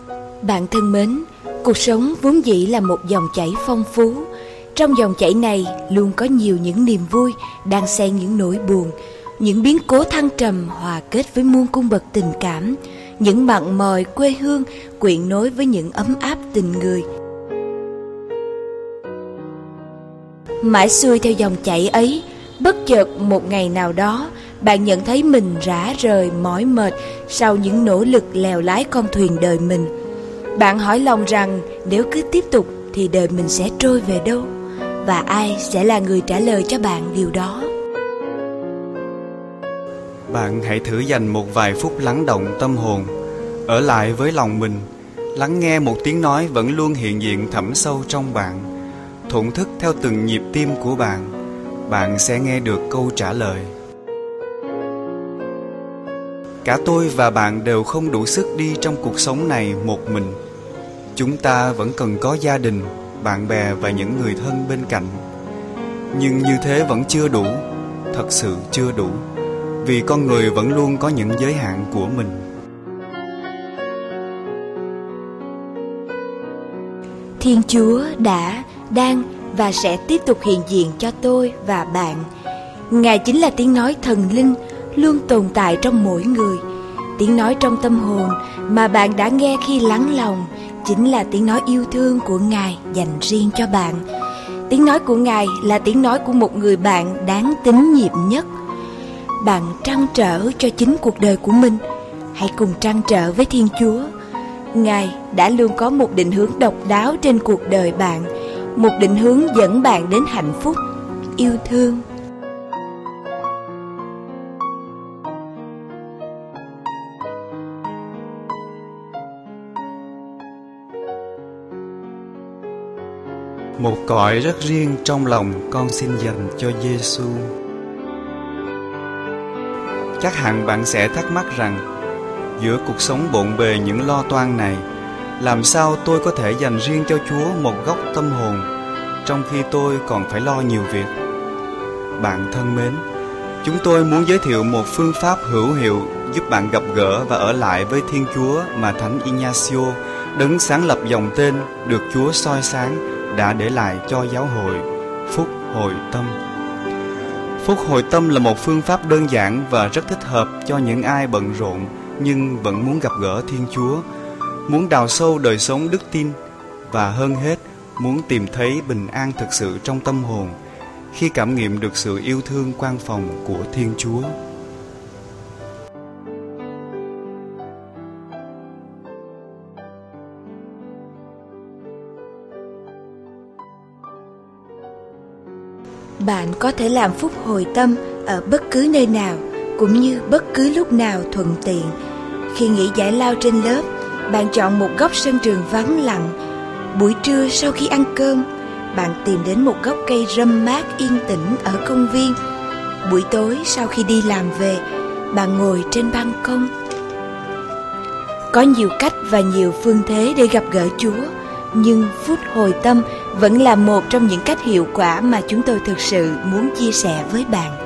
Bạn thân mến, cuộc sống vốn dĩ là một dòng chảy phong phú. Trong dòng chảy này luôn có nhiều những niềm vui, đan xen những nỗi buồn, những biến cố thăng trầm hòa kết với muôn cung bậc tình cảm, những mặn mòi quê hương quyện nối với những ấm áp tình người. Mãi xuôi theo dòng chảy ấy, bất chợt một ngày nào đó, bạn nhận thấy mình rã rời, mỏi mệt sau những nỗ lực lèo lái con thuyền đời mình. Bạn hỏi lòng rằng nếu cứ tiếp tục thì đời mình sẽ trôi về đâu? Và ai sẽ là người trả lời cho bạn điều đó? Bạn hãy thử dành một vài phút lắng động tâm hồn, ở lại với lòng mình, lắng nghe một tiếng nói vẫn luôn hiện diện thẳm sâu trong bạn, thổn thức theo từng nhịp tim của bạn. Bạn sẽ nghe được câu trả lời. Cả tôi và bạn đều không đủ sức đi trong cuộc sống này một mình. Chúng ta vẫn cần có gia đình, bạn bè và những người thân bên cạnh. Nhưng như thế vẫn chưa đủ, thật sự chưa đủ, vì con người vẫn luôn có những giới hạn của mình. Thiên Chúa đã, đang và sẽ tiếp tục hiện diện cho tôi và bạn. Ngài chính là tiếng nói thần linh luôn tồn tại trong mỗi người. Tiếng nói trong tâm hồn mà bạn đã nghe khi lắng lòng chính là tiếng nói yêu thương của Ngài dành riêng cho bạn. Tiếng nói của Ngài là tiếng nói của một người bạn đáng tín nhiệm nhất. Bạn trăn trở cho chính cuộc đời của mình, hãy cùng trăn trở với Thiên Chúa. Ngài đã luôn có một định hướng độc đáo trên cuộc đời bạn, một định hướng dẫn bạn đến hạnh phúc, yêu thương. Một cõi rất riêng trong lòng con xin dành cho Giêsu. Chắc hẳn bạn sẽ thắc mắc rằng, giữa cuộc sống bộn bề những lo toan này, làm sao tôi có thể dành riêng cho Chúa một góc tâm hồn, trong khi tôi còn phải lo nhiều việc? Bạn thân mến, chúng tôi muốn giới thiệu một phương pháp hữu hiệu giúp bạn gặp gỡ và ở lại với Thiên Chúa mà Thánh Ignacio, đấng sáng lập dòng tên được Chúa soi sáng, đã để lại cho giáo hội: Phúc Hồi Tâm. Phúc Hồi Tâm là một phương pháp đơn giản và rất thích hợp cho những ai bận rộn nhưng vẫn muốn gặp gỡ Thiên Chúa, muốn đào sâu đời sống đức tin và hơn hết muốn tìm thấy bình an thực sự trong tâm hồn khi cảm nghiệm được sự yêu thương quan phòng của Thiên Chúa. Bạn có thể làm phúc hồi tâm ở bất cứ nơi nào, cũng như bất cứ lúc nào thuận tiện. Khi nghỉ giải lao trên lớp, bạn chọn một góc sân trường vắng lặng. Buổi trưa sau khi ăn cơm, bạn tìm đến một gốc cây râm mát yên tĩnh ở công viên. Buổi tối sau khi đi làm về, bạn ngồi trên ban công. Có nhiều cách và nhiều phương thế để gặp gỡ Chúa, nhưng phút hồi tâm vẫn là một trong những cách hiệu quả mà chúng tôi thực sự muốn chia sẻ với bạn.